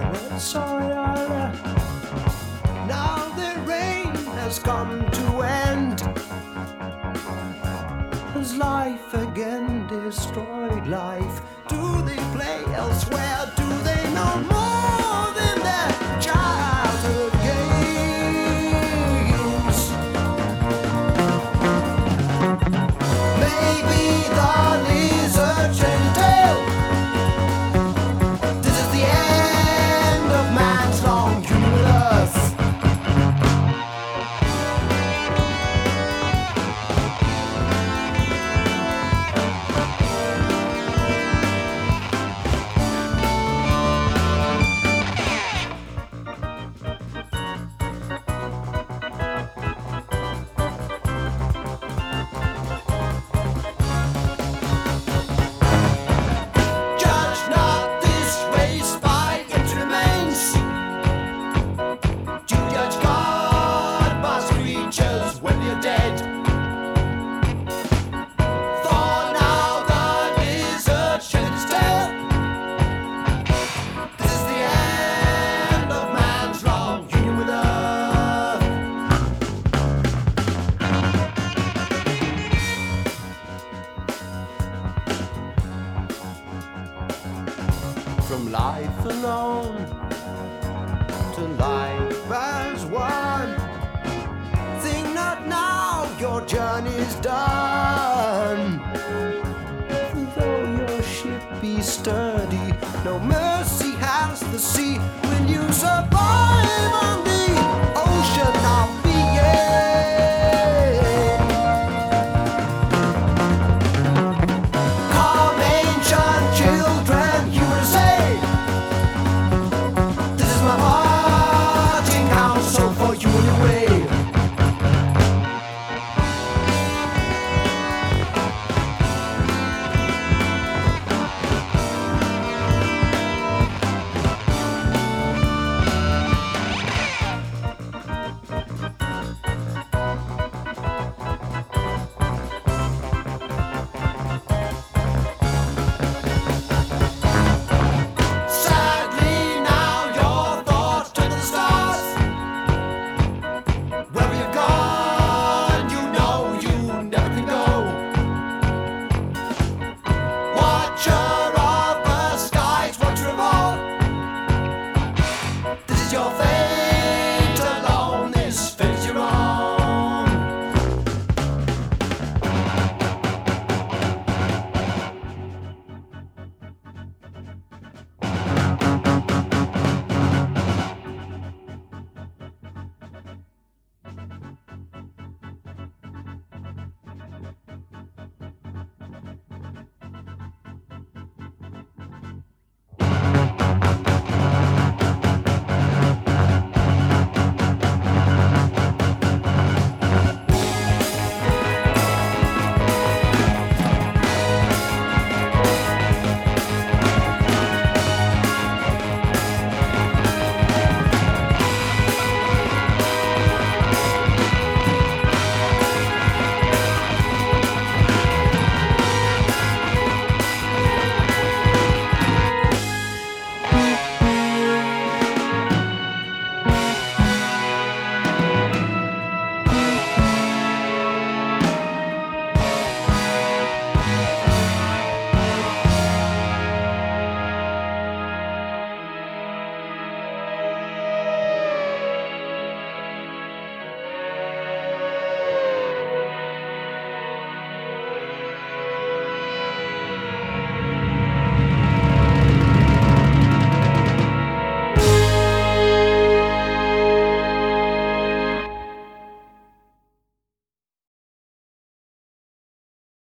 red soil. Now the rain has come to end. Has life again destroyed life? Do they play elsewhere? Do they know more than their childhood games? Maybe the lizard can tell. This is the end of man's long human earth. From life alone to life as one. Think not now, your journey's done. Though your ship be sturdy, no mercy has the sea. Will you survive on the ocean of being? Come, ancient children, you will say, this is my parting counsel for you and your way. Your face.